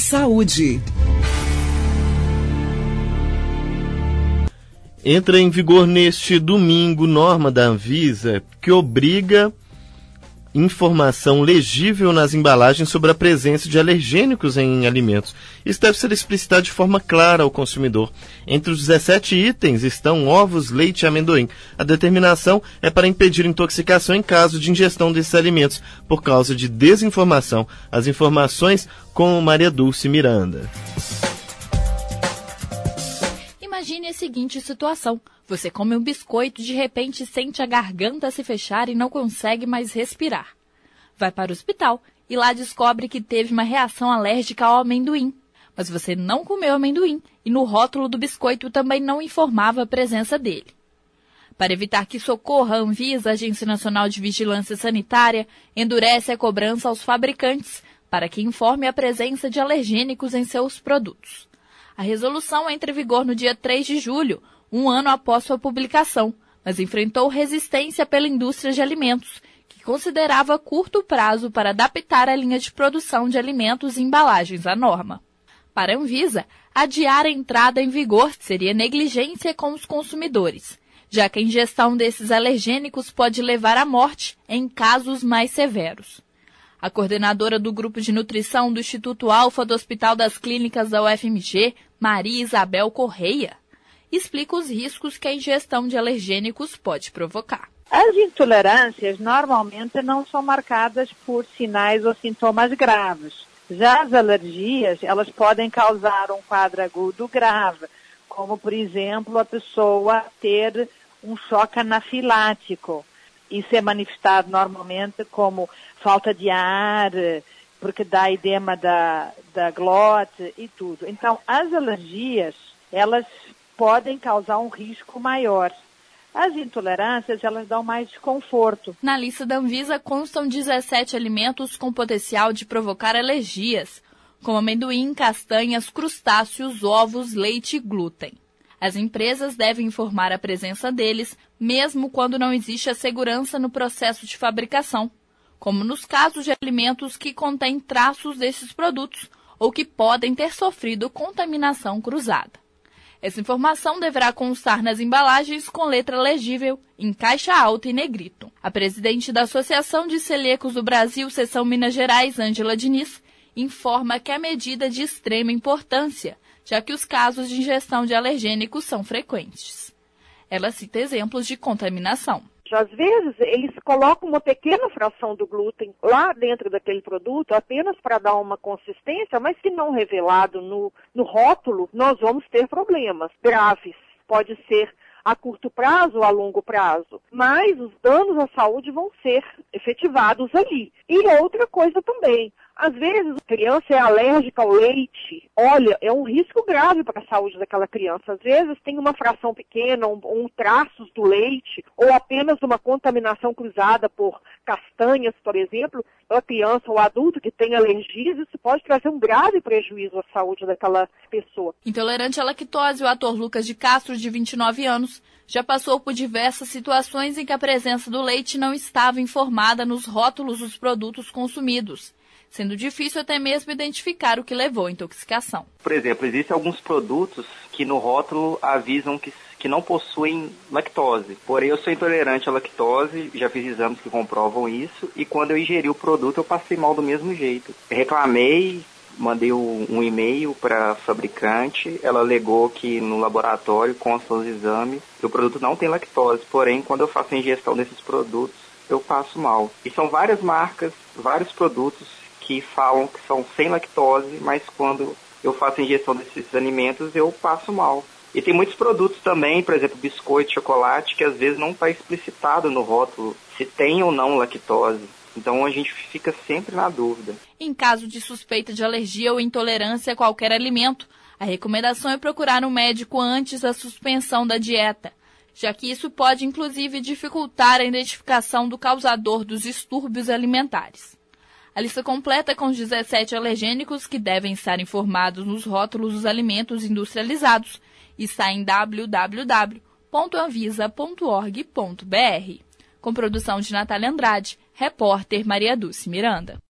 Saúde. Entra em vigor neste domingo norma da Anvisa que obriga informação legível nas embalagens sobre a presença de alergênicos em alimentos. Isso deve ser explicitado de forma clara ao consumidor. Entre os 17 itens estão ovos, leite e amendoim. A determinação é para impedir intoxicação em caso de ingestão desses alimentos por causa de desinformação. As informações com Maria Dulce Miranda. Imagine a seguinte situação. Você come um biscoito e de repente sente a garganta se fechar e não consegue mais respirar. Vai para o hospital e lá descobre que teve uma reação alérgica ao amendoim. Mas você não comeu amendoim e no rótulo do biscoito também não informava a presença dele. Para evitar que isso ocorra, a Anvisa, Agência Nacional de Vigilância Sanitária, endurece a cobrança aos fabricantes para que informe a presença de alergênicos em seus produtos. A resolução entra em vigor no dia 3 de julho, um ano após sua publicação, mas enfrentou resistência pela indústria de alimentos, que considerava curto prazo para adaptar a linha de produção de alimentos e embalagens à norma. Para a Anvisa, adiar a entrada em vigor seria negligência com os consumidores, já que a ingestão desses alergênicos pode levar à morte em casos mais severos. A coordenadora do Grupo de Nutrição do Instituto Alfa do Hospital das Clínicas da UFMG, Maria Isabel Correia, explica os riscos que a ingestão de alergênicos pode provocar. As intolerâncias normalmente não são marcadas por sinais ou sintomas graves. Já as alergias, elas podem causar um quadro agudo grave, como, por exemplo, a pessoa ter um choque anafilático. Isso é manifestado normalmente como falta de ar, porque dá edema da glote e tudo. Então, as alergias, elas podem causar um risco maior. As intolerâncias, elas dão mais desconforto. Na lista da Anvisa constam 17 alimentos com potencial de provocar alergias, como amendoim, castanhas, crustáceos, ovos, leite e glúten. As empresas devem informar a presença deles, mesmo quando não existe a segurança no processo de fabricação, como nos casos de alimentos que contêm traços desses produtos ou que podem ter sofrido contaminação cruzada. Essa informação deverá constar nas embalagens com letra legível, em caixa alta e negrito. A presidente da Associação de Celíacos do Brasil, Seção Minas Gerais, Ângela Diniz, informa que a medida é de extrema importância, já que os casos de ingestão de alergênicos são frequentes. Ela cita exemplos de contaminação. Às vezes, eles colocam uma pequena fração do glúten lá dentro daquele produto, apenas para dar uma consistência, mas se não revelado no rótulo, nós vamos ter problemas graves. Pode ser a curto prazo ou a longo prazo, mas os danos à saúde vão ser efetivados ali. E outra coisa também, às vezes a criança é alérgica ao leite. Olha, é um risco grave para a saúde daquela criança. Às vezes tem uma fração pequena, um traços do leite, ou apenas uma contaminação cruzada por castanhas, por exemplo. A criança ou adulto que tem alergias, isso pode trazer um grave prejuízo à saúde daquela pessoa. Intolerante à lactose, o ator Lucas de Castro, de 29 anos, já passou por diversas situações em que a presença do leite não estava informada nos rótulos dos produtos consumidos, sendo difícil até mesmo identificar o que levou à intoxicação. Por exemplo, existem alguns produtos que no rótulo avisam que não possuem lactose. Porém, eu sou intolerante à lactose, já fiz exames que comprovam isso, e quando eu ingeri o produto, eu passei mal do mesmo jeito. Eu reclamei, mandei um e-mail para a fabricante, ela alegou que no laboratório constam os exames que o produto não tem lactose, porém, quando eu faço a ingestão desses produtos, eu passo mal. E são várias marcas, vários produtos que falam que são sem lactose, mas quando eu faço a ingestão desses alimentos, eu passo mal. E tem muitos produtos também, por exemplo, biscoito, chocolate, que às vezes não está explicitado no rótulo se tem ou não lactose. Então a gente fica sempre na dúvida. Em caso de suspeita de alergia ou intolerância a qualquer alimento, a recomendação é procurar um médico antes da suspensão da dieta, já que isso pode inclusive dificultar a identificação do causador dos distúrbios alimentares. A lista completa com os 17 alergênicos que devem estar informados nos rótulos dos alimentos industrializados está em www.anvisa.org.br. Com produção de Natália Andrade, repórter Maria Dulce Miranda.